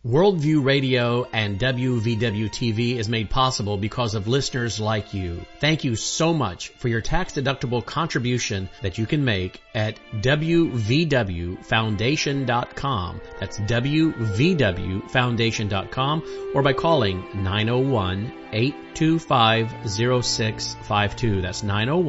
Worldview Radio and WVW-TV is made possible because of listeners like you. Thank you so much for your tax-deductible contribution that you can make at WVWFoundation.com. That's WVWFoundation.com, or by calling 901-825-0652. That's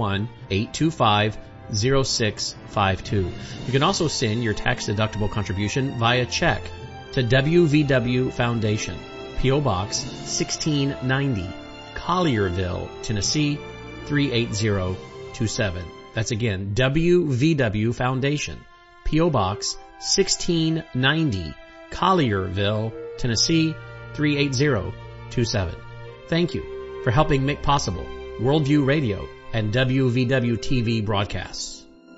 901-825-0652. You can also send your tax-deductible contribution via check to WVW Foundation, P.O. Box 1690, Collierville, Tennessee 38027. That's again, WVW Foundation, P.O. Box 1690, Collierville, Tennessee 38027. Thank you for helping make possible Worldview Radio and WVW TV broadcasts.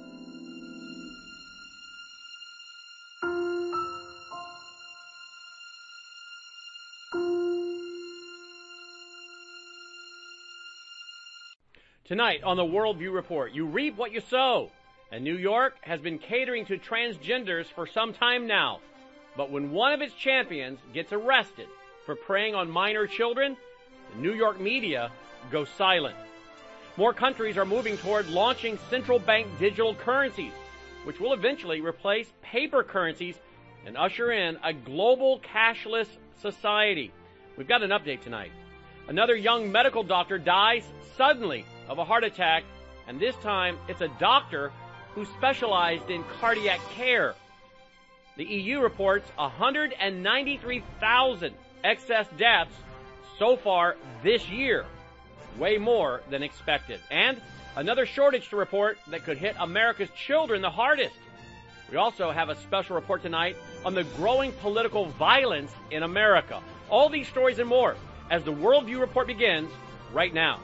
Tonight on the Worldview Report, you reap what you sow. And New York has been catering to transgenders for some time now. But when one of its champions gets arrested for preying on minor children, the New York media goes silent. More countries are moving toward launching central bank digital currencies, which will eventually replace paper currencies and usher in a global cashless society. We've got an update tonight. Another young medical doctor dies suddenly of a heart attack, and this time it's a doctor who specialized in cardiac care. The EU reports 193,000 excess deaths so far this year, way more than expected. And another shortage to report that could hit America's children the hardest. We also have a special report tonight on the growing political violence in America. All these stories and more as the Worldview Report begins right now.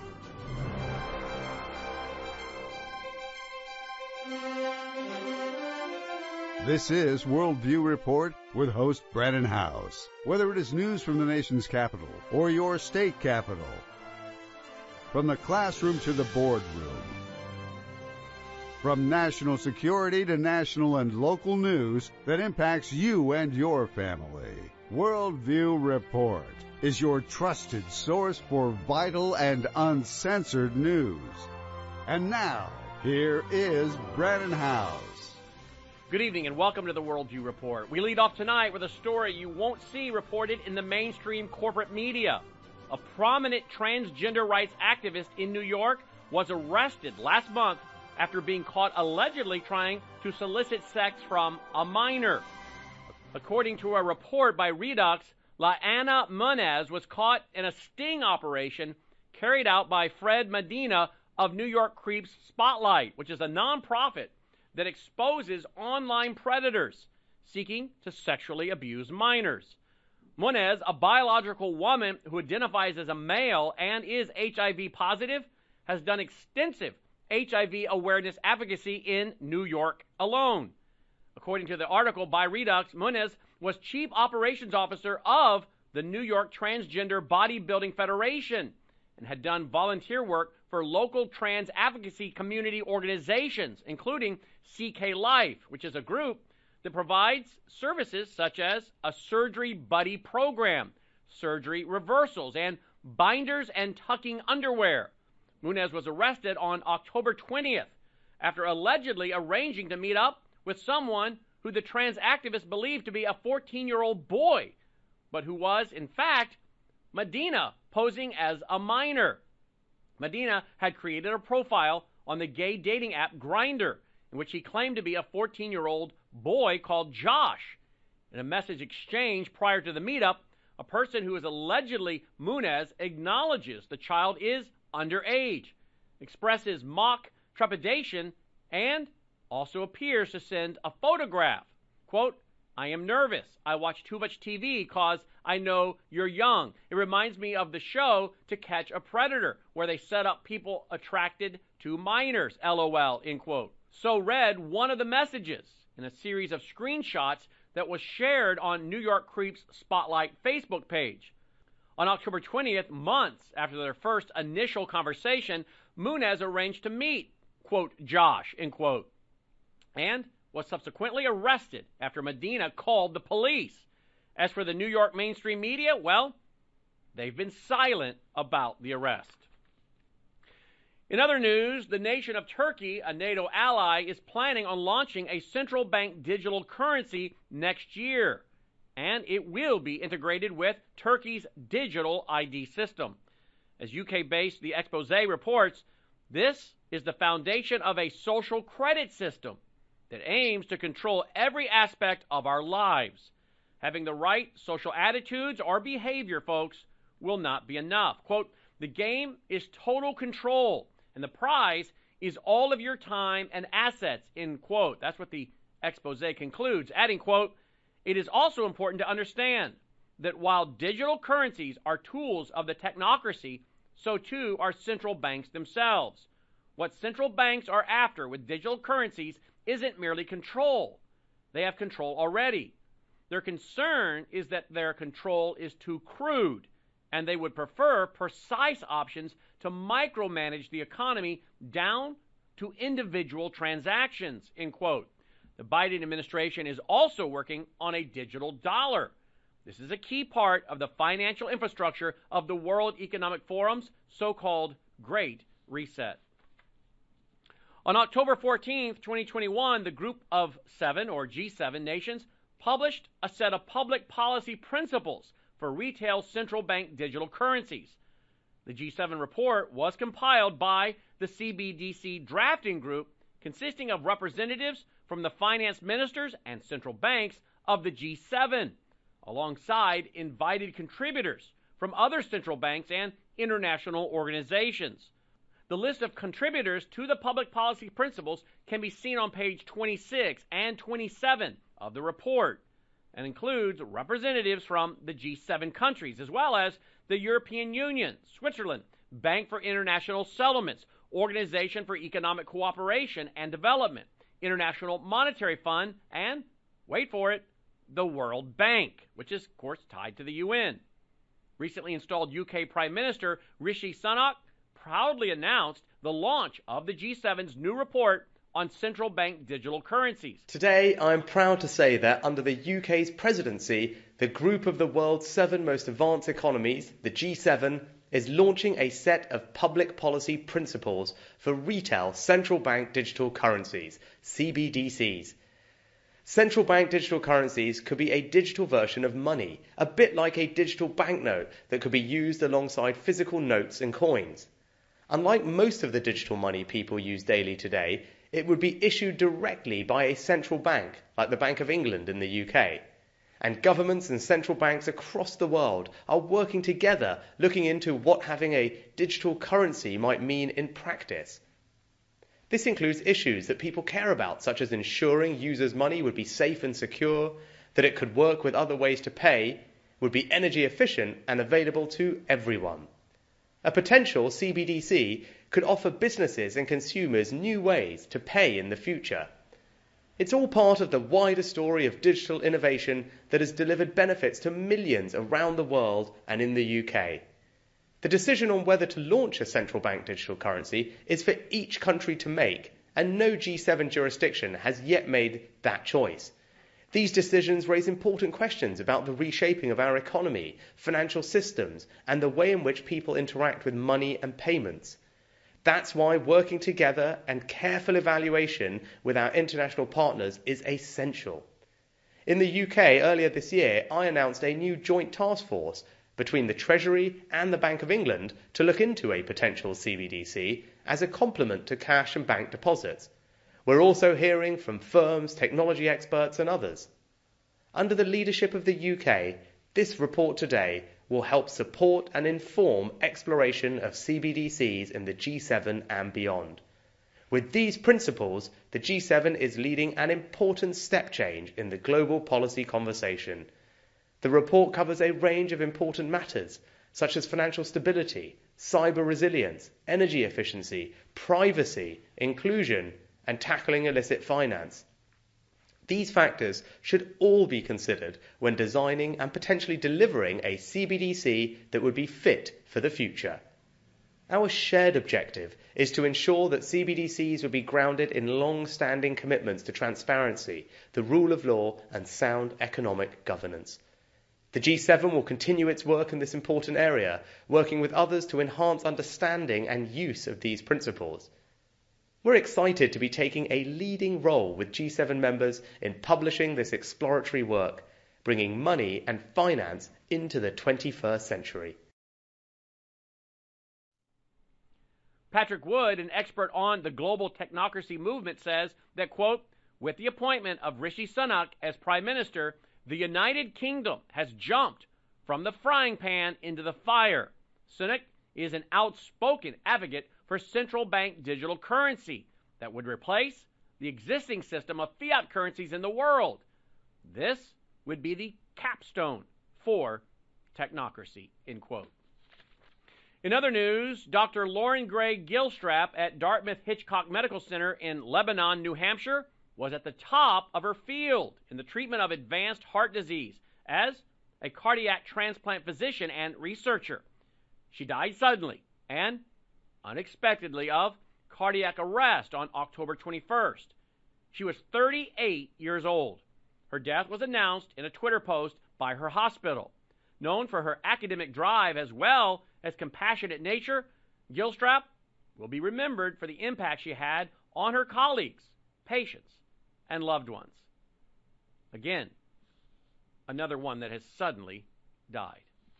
This is Worldview Report with host Brannon Howse. Whether it is news from the nation's capital or your state capital, from the classroom to the boardroom, from national security to national and local news that impacts you and your family, Worldview Report is your trusted source for vital and uncensored news. And now, here is Brannon Howse. Good evening and welcome to the Worldview Report. We lead off tonight with a story you won't see reported in the mainstream corporate media. A prominent transgender rights activist in New York was arrested last month after being caught allegedly trying to solicit sex from a minor. According to a report by Redux, LaAnna Munez was caught in a sting operation carried out by Fred Medina of New York Creeps Spotlight, which is a nonprofit that exposes online predators seeking to sexually abuse minors. Munez, a biological woman who identifies as a male and is HIV positive, has done extensive HIV awareness advocacy in New York alone. According to the article by Redux, Munez was Chief Operations Officer of the New York Transgender Bodybuilding Federation and had done volunteer work for local trans advocacy community organizations, including CK Life, which is a group that provides services such as a surgery buddy program, surgery reversals, and binders and tucking underwear. Munez was arrested on October 20th after allegedly arranging to meet up with someone who the trans activist believed to be a 14-year-old boy, but who was, in fact, Medina, posing as a minor. Medina had created a profile on the gay dating app Grindr, in which he claimed to be a 14-year-old boy called Josh. In a message exchange prior to the meetup, a person who is allegedly Munez acknowledges the child is underage, expresses mock trepidation, and also appears to send a photograph. Quote, "I am nervous. I watch too much TV cause I know you're young. It reminds me of the show To Catch a Predator, where they set up people attracted to minors, LOL," end quote. So read one of the messages in a series of screenshots that was shared on New York Creeps Spotlight Facebook page. On October 20th, months after their first initial conversation, Munez arranged to meet, quote, Josh, end quote, and was subsequently arrested after Medina called the police. As for the New York mainstream media, well, they've been silent about the arrest. In other news, the nation of Turkey, a NATO ally, is planning on launching a central bank digital currency next year, and it will be integrated with Turkey's digital ID system. As UK-based The Exposé reports, this is the foundation of a social credit system that aims to control every aspect of our lives. Having the right social attitudes or behavior, folks, will not be enough. Quote, the game is total control, and the prize is all of your time and assets, end quote. That's what the Exposé concludes, adding, quote, it is also important to understand that while digital currencies are tools of the technocracy, so too are central banks themselves. What central banks are after with digital currencies isn't merely control. They have control already. Their concern is that their control is too crude, and they would prefer precise options to micromanage the economy down to individual transactions, end quote. The Biden administration is also working on a digital dollar. This is a key part of the financial infrastructure of the World Economic Forum's so-called Great Reset. On October 14th, 2021, the Group of Seven, or G7 nations, published a set of public policy principles for retail central bank digital currencies. The G7 report was compiled by the CBDC drafting group, consisting of representatives from the finance ministers and central banks of the G7, alongside invited contributors from other central banks and international organizations. The list of contributors to the public policy principles can be seen on page 26 and 27 of the report, and includes representatives from the G7 countries, as well as the European Union, Switzerland, Bank for International Settlements, Organization for Economic Cooperation and Development, International Monetary Fund, and, wait for it, the World Bank, which is, of course, tied to the UN. Recently installed UK Prime Minister Rishi Sunak proudly announced the launch of the G7's new report on central bank digital currencies. Today, I am proud to say that under the UK's presidency, the group of the world's 7 most advanced economies, the G7, is launching a set of public policy principles for retail central bank digital currencies, CBDCs. Central bank digital currencies could be a digital version of money, a bit like a digital banknote that could be used alongside physical notes and coins. Unlike most of the digital money people use daily today, it would be issued directly by a central bank, like the Bank of England in the UK. And governments and central banks across the world are working together, looking into what having a digital currency might mean in practice. This includes issues that people care about, such as ensuring users' money would be safe and secure, that it could work with other ways to pay, would be energy efficient and available to everyone. A potential CBDC could offer businesses and consumers new ways to pay in the future. It's all part of the wider story of digital innovation that has delivered benefits to millions around the world and in the UK. The decision on whether to launch a central bank digital currency is for each country to make, and no G7 jurisdiction has yet made that choice. These decisions raise important questions about the reshaping of our economy, financial systems, and the way in which people interact with money and payments. That's why working together and careful evaluation with our international partners is essential. In the UK, earlier this year, I announced a new joint task force between the Treasury and the Bank of England to look into a potential CBDC as a complement to cash and bank deposits. We're also hearing from firms, technology experts and others. Under the leadership of the UK, this report today will help support and inform exploration of CBDCs in the G7 and beyond. With these principles, the G7 is leading an important step change in the global policy conversation. The report covers a range of important matters, such as financial stability, cyber resilience, energy efficiency, privacy, inclusion, and tackling illicit finance. These factors should all be considered when designing and potentially delivering a CBDC that would be fit for the future. Our shared objective is to ensure that CBDCs would be grounded in long-standing commitments to transparency, the rule of law, and sound economic governance. The G7 will continue its work in this important area, working with others to enhance understanding and use of these principles. We're excited to be taking a leading role with G7 members in publishing this exploratory work, bringing money and finance into the 21st century. Patrick Wood, an expert on the global technocracy movement, says that, quote, with the appointment of Rishi Sunak as Prime Minister, the United Kingdom has jumped from the frying pan into the fire. Sunak is an outspoken advocate for central bank digital currency that would replace the existing system of fiat currencies in the world. This would be the capstone for technocracy, end quote. In other news, Dr. Lauren Gray Gilstrap at Dartmouth Hitchcock Medical Center in Lebanon, New Hampshire, was at the top of her field in the treatment of advanced heart disease as a cardiac transplant physician and researcher. She died suddenly and unexpectedly of cardiac arrest on October 21st. She was 38 years old. Her death was announced in a Twitter post by her hospital. Known for her academic drive as well as compassionate nature, Gilstrap will be remembered for the impact she had on her colleagues, patients, and loved ones. Again, another one that has suddenly died.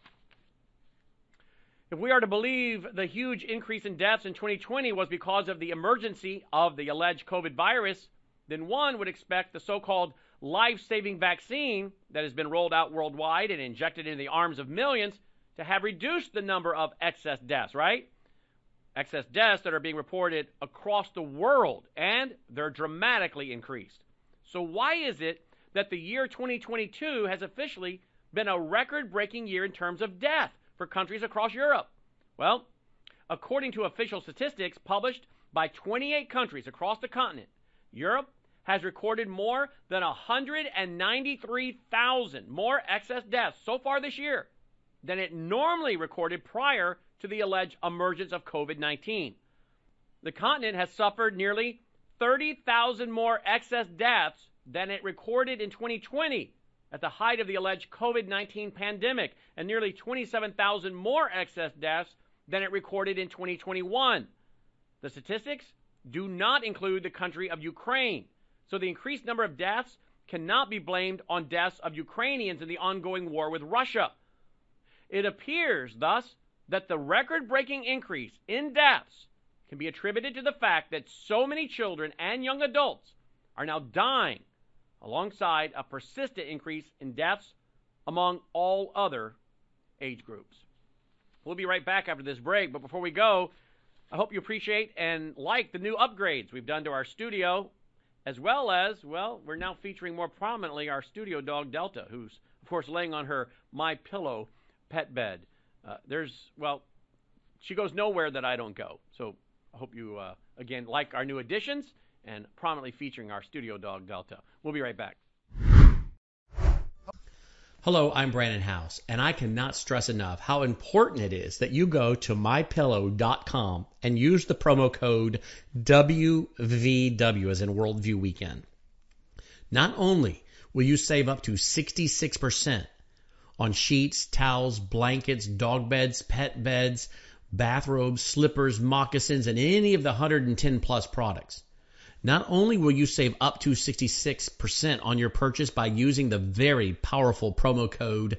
If we are to believe the huge increase in deaths in 2020 was because of the emergency of the alleged COVID virus, then one would expect the so-called life-saving vaccine that has been rolled out worldwide and injected into the arms of millions to have reduced the number of excess deaths, right? Excess deaths that are being reported across the world, and they're dramatically increased. So why is it that the year 2022 has officially been a record-breaking year in terms of death for countries across Europe? Well, according to official statistics published by 28 countries across the continent, Europe has recorded more than 193,000 more excess deaths so far this year than it normally recorded prior to the alleged emergence of COVID-19. The continent has suffered nearly 30,000 more excess deaths than it recorded in 2020 at the height of the alleged COVID-19 pandemic, and nearly 27,000 more excess deaths than it recorded in 2021. The statistics do not include the country of Ukraine, so the increased number of deaths cannot be blamed on deaths of Ukrainians in the ongoing war with Russia. It appears, thus, that the record-breaking increase in deaths can be attributed to the fact that so many children and young adults are now dying, alongside a persistent increase in deaths among all other age groups. We'll be right back after this break, but before we go, I hope you appreciate and like the new upgrades we've done to our studio, as well as, well, we're now featuring more prominently our studio dog, Delta, who's, of course, laying on her MyPillow pet bed. She goes nowhere that I don't go. So I hope you, again, like our new additions and prominently featuring our studio dog, Delta. We'll be right back. Hello, I'm Brandon House, and I cannot stress enough how important it is that you go to MyPillow.com and use the promo code WVW as in Worldview Weekend. Not only will you save up to 66% on sheets, towels, blankets, dog beds, pet beds, bathrobes, slippers, moccasins, and any of the 110 plus products. Not only will you save up to 66% on your purchase by using the very powerful promo code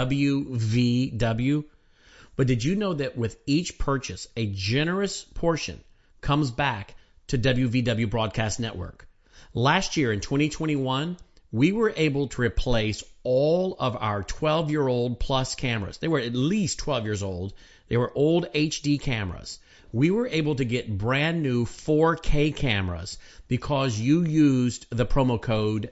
WVW, but did you know that with each purchase, a generous portion comes back to WVW Broadcast Network? Last year in 2021, we were able to replace all of our 12-year-old plus cameras. They were at least 12 years old. They were old HD cameras. We were able to get brand new 4K cameras because you used the promo code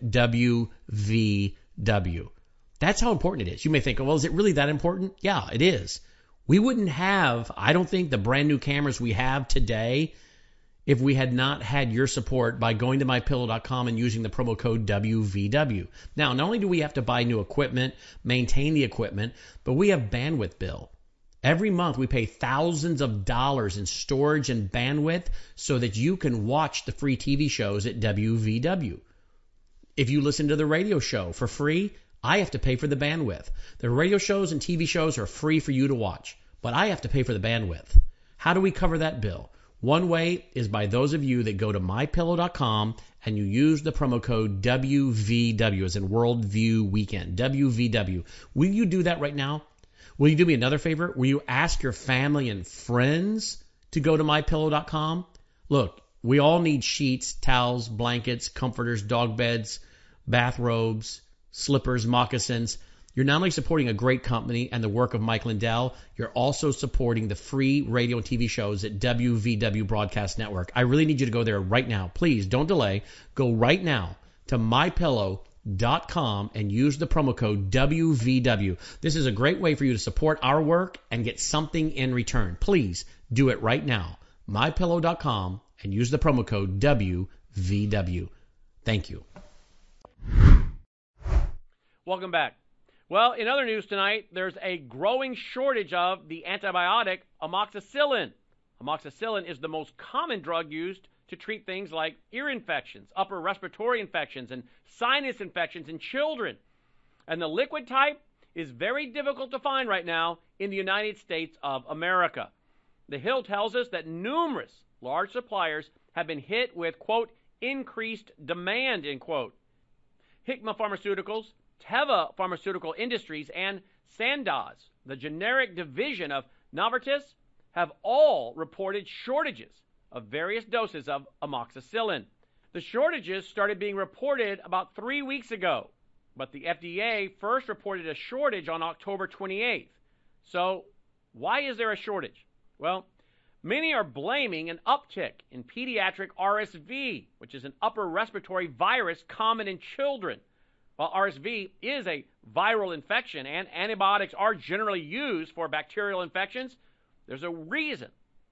WVW. That's how important it is. You may think, well, is it really that important? Yeah, it is. We wouldn't have, I don't think, the brand new cameras we have today if we had not had your support by going to MyPillow.com and using the promo code WVW. Now, not only do we have to buy new equipment, maintain the equipment, but we have bandwidth bill. Every month we pay thousands of dollars in storage and bandwidth so that you can watch the free TV shows at WVW. If you listen to the radio show for free, I have to pay for the bandwidth. The radio shows and TV shows are free for you to watch, but I have to pay for the bandwidth. How do we cover that bill? One way is by those of you that go to mypillow.com and you use the promo code WVW, as in Worldview Weekend, WVW. Will you do that right now? Will you do me another favor? Will you ask your family and friends to go to mypillow.com? Look, we all need sheets, towels, blankets, comforters, dog beds, bathrobes, slippers, moccasins. You're not only supporting a great company and the work of Mike Lindell, you're also supporting the free radio and TV shows at WVW Broadcast Network. I really need you to go there right now. Please don't delay. Go right now to mypillow.com and use the promo code WVW. This is a great way for you to support our work and get something in return. Please do it right now. mypillow.com and use the promo code WVW. Thank you. Welcome back. Well, in other news tonight, there's a growing shortage of the antibiotic amoxicillin. Amoxicillin is the most common drug used to treat things like ear infections, upper respiratory infections, and sinus infections in children. And the liquid type is very difficult to find right now in the United States of America. The Hill tells us that numerous large suppliers have been hit with, quote, increased demand, end quote. Hikma Pharmaceuticals, Teva Pharmaceutical Industries, and Sandoz, the generic division of Novartis, have all reported shortages of various doses of amoxicillin. The shortages started being reported about 3 weeks ago, but the FDA first reported a shortage on October 28th. So why is there a shortage? Well, many are blaming an uptick in pediatric RSV, which is an upper respiratory virus common in children. While RSV is a viral infection and antibiotics are generally used for bacterial infections, there's a reason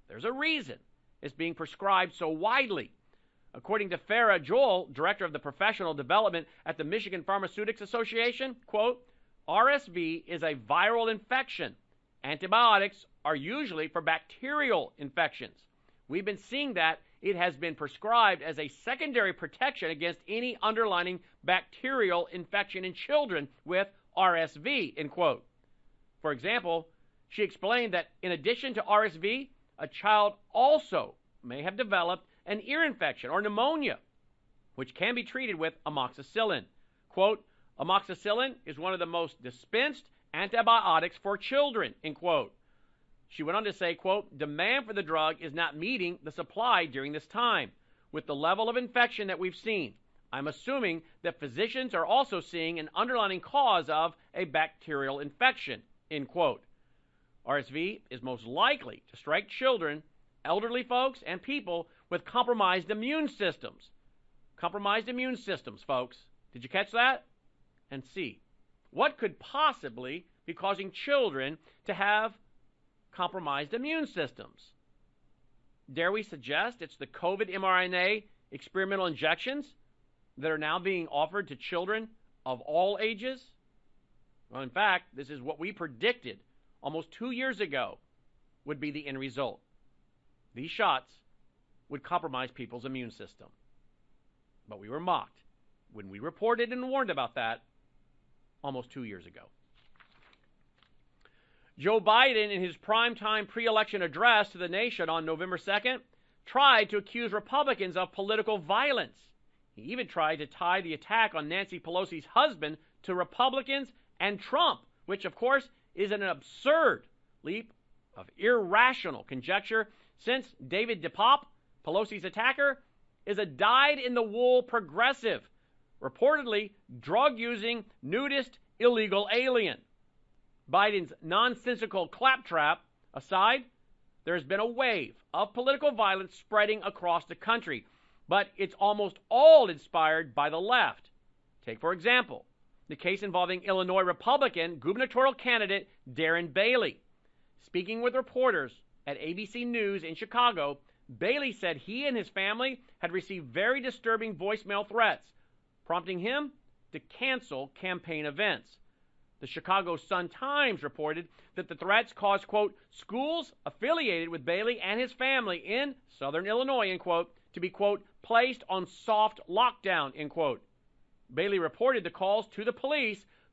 it's being prescribed so widely. According to Farah Joel, director of the professional development at the Michigan Pharmaceutics Association, quote, RSV is a viral infection. Antibiotics are usually for bacterial infections. We've been seeing that it has been prescribed as a secondary protection against any underlying bacterial infection in children with RSV, end quote. For example, she explained that in addition to RSV, a child also may have developed an ear infection or pneumonia, which can be treated with amoxicillin. Quote, amoxicillin is one of the most dispensed antibiotics for children, end quote. She went on to say, quote, demand for the drug is not meeting the supply during this time. With the level of infection that we've seen, I'm assuming that physicians are also seeing an underlying cause of a bacterial infection, end quote. RSV is most likely to strike children, elderly folks, and people with compromised immune systems. Compromised immune systems, folks. Did you catch that? And C, what could possibly be causing children to have compromised immune systems? Dare we suggest it's the COVID mRNA experimental injections that are now being offered to children of all ages? Well, in fact, this is what we predicted almost 2 years ago would be the end result. These shots would compromise people's immune system. But we were mocked when we reported and warned about that almost 2 years ago. Joe Biden, in his primetime pre-election address to the nation on November 2nd, tried to accuse Republicans of political violence. He even tried to tie the attack on Nancy Pelosi's husband to Republicans and Trump, which, of course, is an absurd leap of irrational conjecture since David DePape, Pelosi's attacker, is a dyed-in-the-wool progressive, reportedly drug-using, nudist, illegal alien. Biden's nonsensical claptrap aside, there has been a wave of political violence spreading across the country, but it's almost all inspired by the left. Take, for example, the case involving Illinois Republican gubernatorial candidate Darren Bailey. Speaking with reporters at ABC News in Chicago, Bailey said he and his family had received very disturbing voicemail threats, prompting him to cancel campaign events. The Chicago Sun-Times reported that the threats caused, quote, schools affiliated with Bailey and his family in southern Illinois, end quote, to be, quote, placed on soft lockdown, end quote. Bailey reported the calls to the police,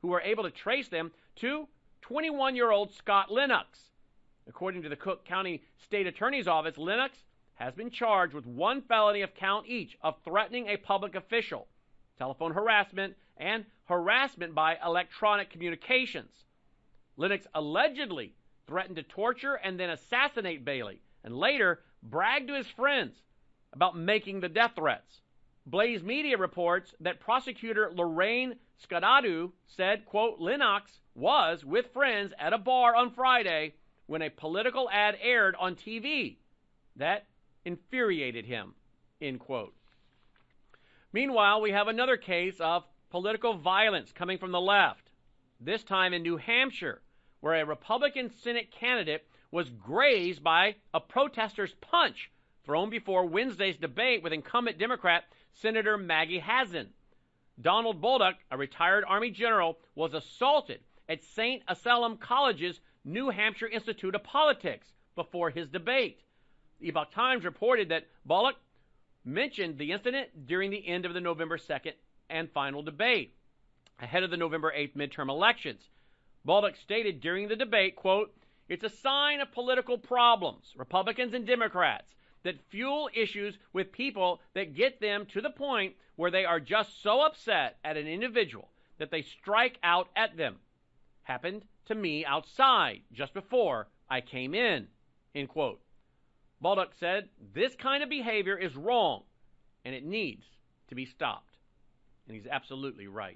who were able to trace them to 21-year-old Scott Lennox. According to the Cook County State Attorney's Office, Lennox has been charged with one felony of count each of threatening a public official, telephone harassment, and harassment by electronic communications. Lennox allegedly threatened to torture and then assassinate Bailey, and later bragged to his friends about making the death threats. Blaze Media reports that prosecutor Lorraine Scadadu said, quote, Lennox was with friends at a bar on Friday when a political ad aired on TV that infuriated him, end quote. Meanwhile, we have another case of political violence coming from the left, this time in New Hampshire, where a Republican Senate candidate was grazed by a protester's punch thrown before Wednesday's debate with incumbent Democrat Senator Maggie Hassan. Donald Bolduc, a retired Army general, was assaulted at St. Anselm College's New Hampshire Institute of Politics before his debate. The Epoch Times reported that Bolduc mentioned the incident during the end of the November 2nd and final debate, ahead of the November 8th midterm elections. Bolduc stated during the debate, quote, it's a sign of political problems, Republicans and Democrats, that fuel issues with people that get them to the point where they are just so upset at an individual that they strike out at them. Happened to me outside just before I came in, end quote. Bolduc said this kind of behavior is wrong and it needs to be stopped. And he's absolutely right.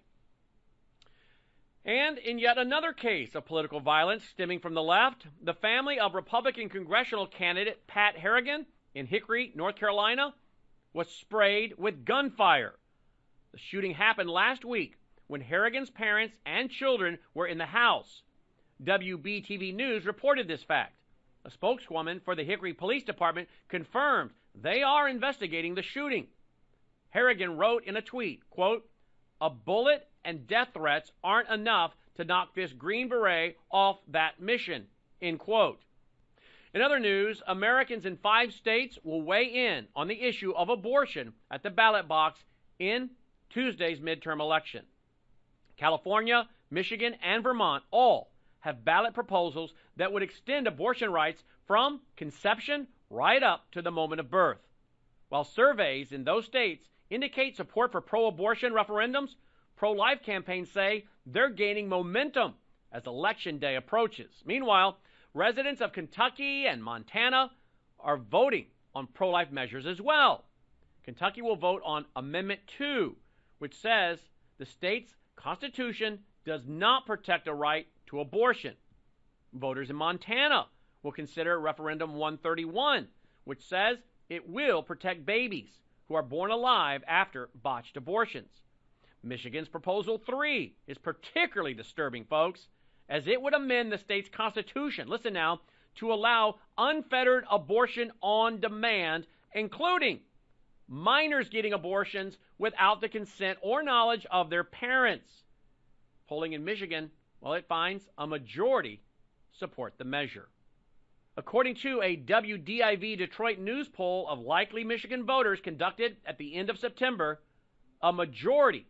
And in yet another case of political violence stemming from the left, the family of Republican congressional candidate Pat Harrigan in Hickory, North Carolina, was sprayed with gunfire. The shooting happened last week when Harrigan's parents and children were in the house. WBTV News reported this fact. A spokeswoman for the Hickory Police Department confirmed they are investigating the shooting. Harrigan wrote in a tweet, quote, a bullet and death threats aren't enough to knock this Green Beret off that mission, end quote. In other news, Americans in 5 states will weigh in on the issue of abortion at the ballot box in Tuesday's midterm election. California, Michigan, and Vermont all have ballot proposals that would extend abortion rights from conception right up to the moment of birth. While surveys in those states indicate support for pro-abortion referendums, pro-life campaigns say they're gaining momentum as Election Day approaches. Meanwhile, residents of Kentucky and Montana are voting on pro-life measures as well. Kentucky will vote on Amendment 2, which says the state's constitution does not protect a right to abortion. Voters in Montana will consider Referendum 131, which says it will protect babies who are born alive after botched abortions. Michigan's Proposal 3 is particularly disturbing, folks, as it would amend the state's constitution, listen now, to allow unfettered abortion on demand, including minors getting abortions without the consent or knowledge of their parents. Polling in Michigan, well, it finds a majority support the measure. According to a WDIV Detroit News poll of likely Michigan voters conducted at the end of September, a majority,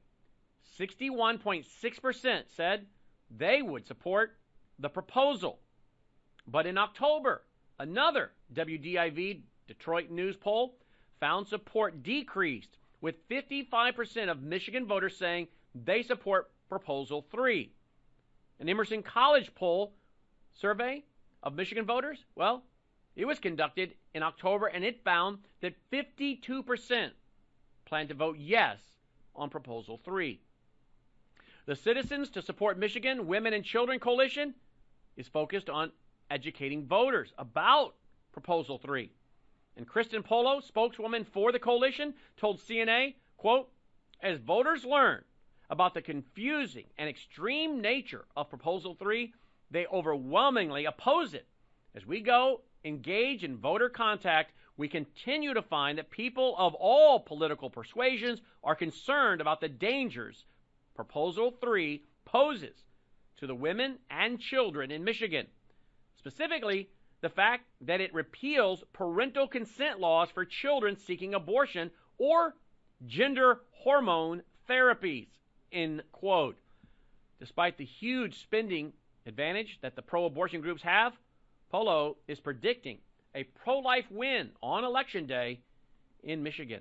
61.6%, said they would support the proposal. But in October, another WDIV Detroit News poll found support decreased, with 55% of Michigan voters saying they support Proposal 3. An Emerson College poll survey of Michigan voters, well, it was conducted in October, and it found that 52% plan to vote yes on Proposal 3. The Citizens to Support Michigan Women and Children Coalition is focused on educating voters about Proposal 3. And Kristen Polo, spokeswoman for the coalition, told CNA, quote, as voters learn about the confusing and extreme nature of Proposal 3, they overwhelmingly oppose it. As we go engage in voter contact, we continue to find that people of all political persuasions are concerned about the dangers Proposal 3 poses to the women and children in Michigan. Specifically, the fact that it repeals parental consent laws for children seeking abortion or gender hormone therapies, end quote. Despite the huge spending advantage that the pro-abortion groups have, Polo is predicting a pro-life win on Election Day in Michigan.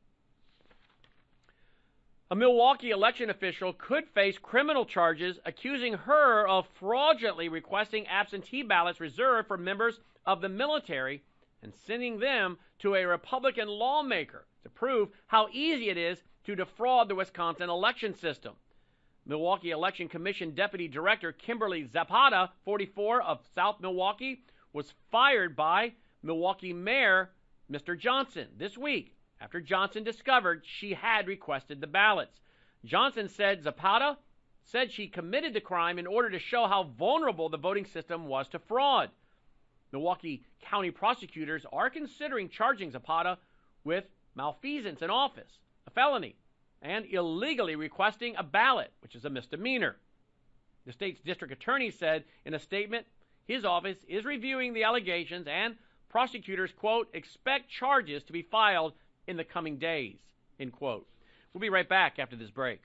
A Milwaukee election official could face criminal charges accusing her of fraudulently requesting absentee ballots reserved for members of the military and sending them to a Republican lawmaker to prove how easy it is to defraud the Wisconsin election system. Milwaukee Election Commission Deputy Director Kimberly Zapata, 44, of South Milwaukee, was fired by Milwaukee Mayor Mr. Johnson this week after Johnson discovered she had requested the ballots. Johnson said Zapata said she committed the crime in order to show how vulnerable the voting system was to fraud. Milwaukee County prosecutors are considering charging Zapata with malfeasance in office, a felony, and illegally requesting a ballot, which is a misdemeanor. The state's district attorney said in a statement his office is reviewing the allegations and prosecutors, quote, expect charges to be filed in the coming days, end quote. We'll be right back after this break.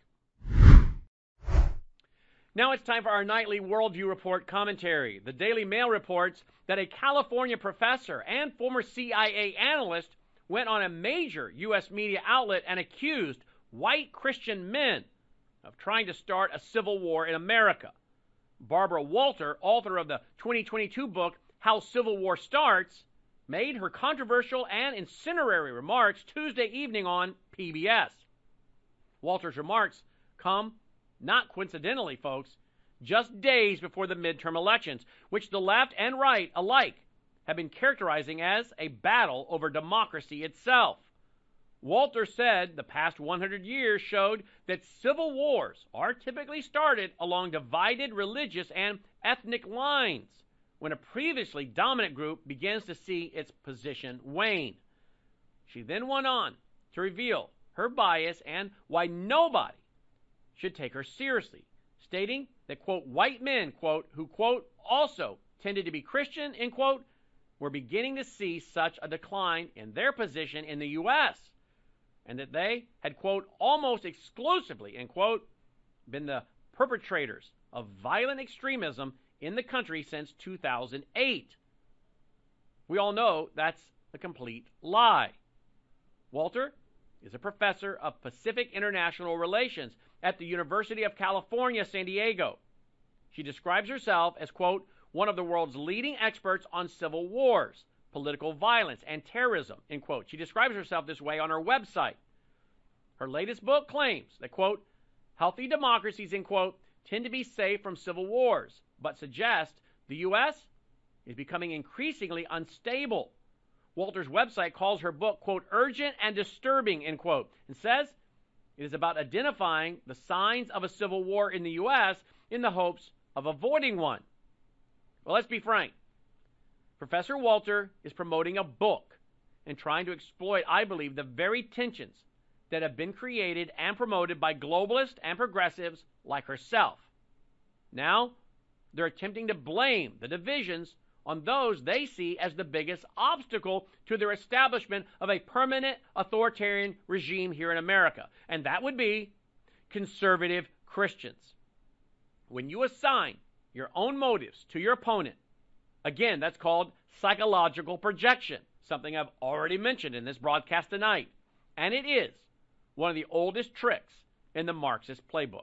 Now it's time for our nightly Worldview Report commentary. The Daily Mail reports that a California professor and former CIA analyst went on a major U.S. media outlet and accused white Christian men of trying to start a civil war in America. Barbara Walter, author of the 2022 book How Civil War Starts, made her controversial and incendiary remarks Tuesday evening on PBS. Walter's remarks come, not coincidentally, folks, just days before the midterm elections, which the left and right alike have been characterizing as a battle over democracy itself. Walter said the past 100 years showed that civil wars are typically started along divided religious and ethnic lines when a previously dominant group begins to see its position wane. She then went on to reveal her bias and why nobody should take her seriously, stating that, quote, white men, quote, who, quote, also tended to be Christian, end quote, were beginning to see such a decline in their position in the U.S., and that they had, quote, almost exclusively, end quote, been the perpetrators of violent extremism in the country since 2008. We all know that's a complete lie. Walter is a professor of Pacific International Relations at the University of California, San Diego. She describes herself as, quote, one of the world's leading experts on civil wars, political violence, and terrorism, end quote. She describes herself this way on her website. Her latest book claims that, quote, healthy democracies, end quote, tend to be safe from civil wars, but suggest the U.S. is becoming increasingly unstable. Walter's website calls her book, quote, urgent and disturbing, end quote, and says it is about identifying the signs of a civil war in the U.S. in the hopes of avoiding one. Well, let's be frank. Professor Walter is promoting a book and trying to exploit, I believe, the very tensions that have been created and promoted by globalists and progressives like herself. Now, they're attempting to blame the divisions on those they see as the biggest obstacle to their establishment of a permanent authoritarian regime here in America, and that would be conservative Christians. When you assign your own motives to your opponent, again, that's called psychological projection, something I've already mentioned in this broadcast tonight, and it is one of the oldest tricks in the Marxist playbook.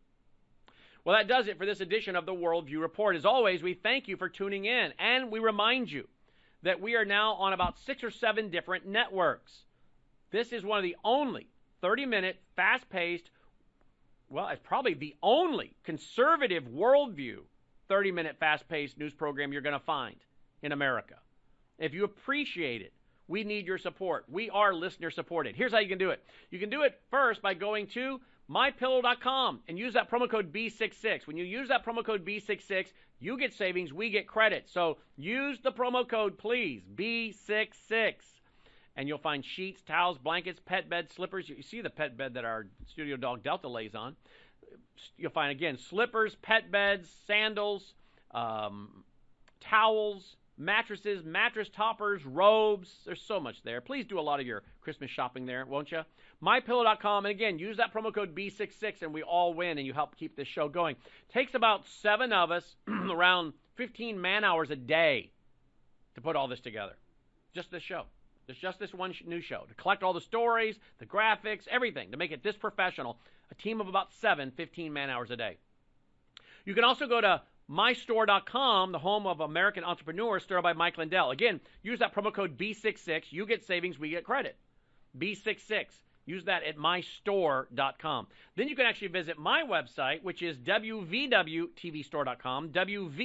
Well, that does it for this edition of the Worldview Report. As always, we thank you for tuning in, and we remind you that we are now on about 6 or 7 different networks. This is one of the only 30-minute, fast-paced, well, it's probably the only conservative worldview 30-minute, fast-paced news program you're going to find in America. If you appreciate it, we need your support. We are listener-supported. Here's how you can do it. You can do it first by going to MyPillow.com and use that promo code B66. When you use that promo code B66, you get savings, we get credit. So use the promo code, please, B66. And you'll find sheets, towels, blankets, pet bed, slippers. You see the pet bed that our studio dog Delta lays on. You'll find, again, slippers, pet beds, sandals, towels, mattresses, mattress toppers, robes. There's so much there. Please do a lot of your Christmas shopping there, won't you? MyPillow.com. And again, use that promo code B66 and we all win and you help keep this show going. Takes about 7 of us around 15 man hours a day to put all this together. Just this show. There's just this one new show. To collect all the stories, the graphics, everything. To make it this professional. A team of about 7, 15 man hours a day. You can also go to mystore.com, the home of American entrepreneurs, started by Mike Lindell. Again, use that promo code B66. You get savings, we get credit. B66. Use that at mystore.com. Then you can actually visit my website, which is www.tvstore.com,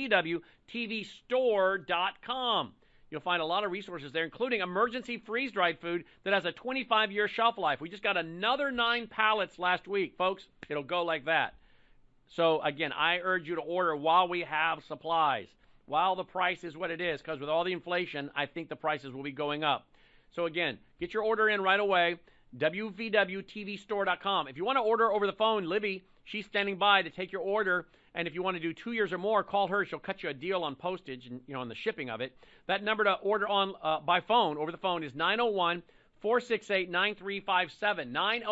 www.tvstore.com. You'll find a lot of resources there, including emergency freeze-dried food that has a 25-year shelf life. We just got another 9 pallets last week, folks. It'll go like that. So, again, I urge you to order while we have supplies, while the price is what it is, because with all the inflation, I think the prices will be going up. So, again, get your order in right away, www.tvstore.com. If you want to order over the phone, Libby, she's standing by to take your order, and if you want to do 2 years or more, call her. She'll cut you a deal on postage and, on the shipping of it. That number to order on by phone, over the phone, is 901-468-9357,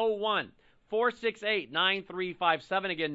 901-468-9357. Again,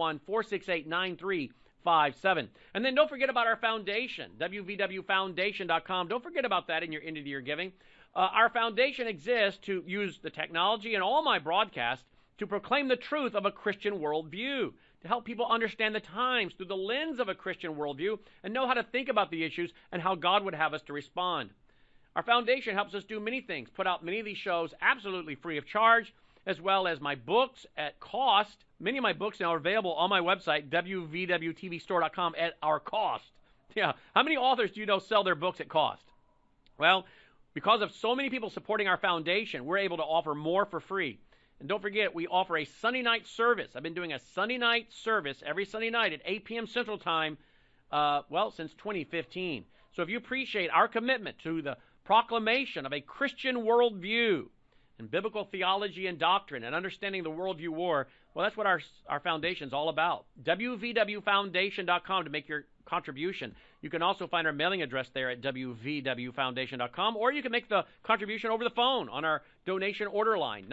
901-468-9357. And then don't forget about our foundation, www.foundation.com. Don't forget about that in your end of the year giving. Our foundation exists to use the technology and all my broadcasts to proclaim the truth of a Christian worldview, to help people understand the times through the lens of a Christian worldview and know how to think about the issues and how God would have us to respond. Our foundation helps us do many things, put out many of these shows absolutely free of charge, as well as my books at cost. Many of my books now are available on my website, www.tvstore.com, at our cost. Yeah, how many authors do you know sell their books at cost? Well, because of so many people supporting our foundation, we're able to offer more for free. And don't forget, we offer a Sunday night service. I've been doing a Sunday night service every Sunday night at 8 p.m. Central Time, since 2015. So if you appreciate our commitment to the proclamation of a Christian worldview and biblical theology and doctrine and understanding the worldview war, well, that's what our foundation is all about. www.foundation.com to make your contribution. You can also find our mailing address there at www.foundation.com, or you can make the contribution over the phone on our donation order line,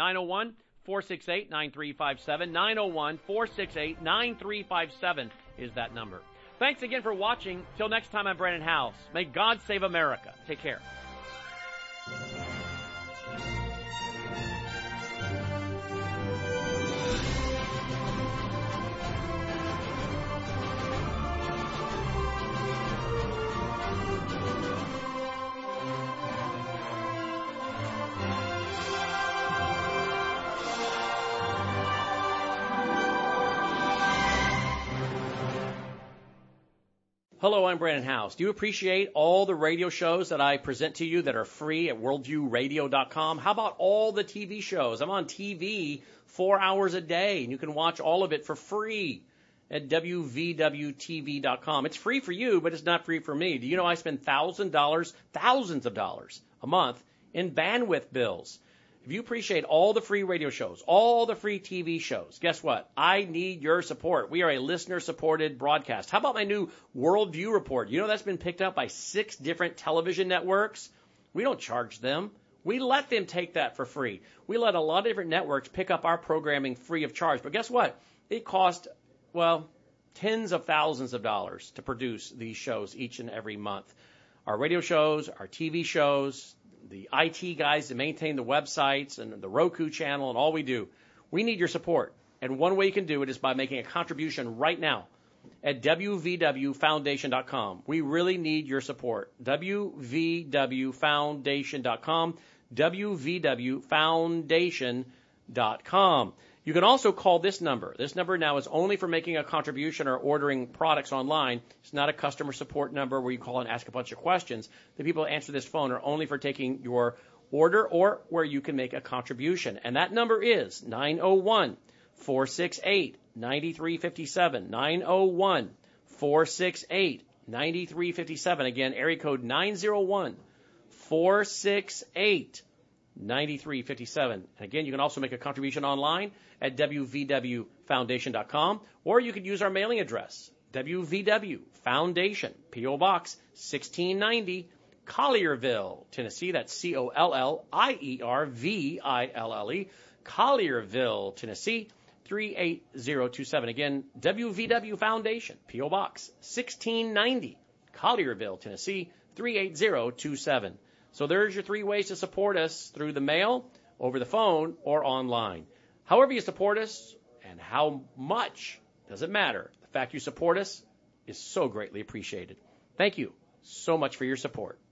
901-468-9357. 901-468-9357 is that number. Thanks again for watching. Till next time, I'm Brandon House. May God save America. Take care. Hello, I'm Brandon House. Do you appreciate all the radio shows that I present to you that are free at worldviewradio.com? How about all the TV shows? I'm on TV 4 hours a day, and you can watch all of it for free at wvwtv.com. It's free for you, but it's not free for me. Do you know I spend thousands of dollars a month in bandwidth bills? If you appreciate all the free radio shows, all the free TV shows, guess what? I need your support. We are a listener-supported broadcast. How about my new Worldview Report? You know that's been picked up by 6 different television networks. We don't charge them. We let them take that for free. We let a lot of different networks pick up our programming free of charge. But guess what? It costs, tens of thousands of dollars to produce these shows each and every month. Our radio shows, our TV shows, the IT guys that maintain the websites and the Roku channel and all we do. We need your support. And one way you can do it is by making a contribution right now at wvwfoundation.com. We really need your support. wvwfoundation.com. wvwfoundation.com. You can also call this number. This number now is only for making a contribution or ordering products online. It's not a customer support number where you call and ask a bunch of questions. The people that answer this phone are only for taking your order or where you can make a contribution. And that number is 901-468-9357. 901-468-9357. Again, area code 901-468-9357. 9357. And again, you can also make a contribution online at wvwfoundation.com, or you could use our mailing address, WVW Foundation, P.O. Box 1690, Collierville, Tennessee. That's Collierville, Collierville, Tennessee, 38027. Again, WVW Foundation, P.O. Box 1690, Collierville, Tennessee, 38027. So there's your 3 ways to support us: through the mail, over the phone, or online. However you support us and how much doesn't matter. The fact you support us is so greatly appreciated. Thank you so much for your support.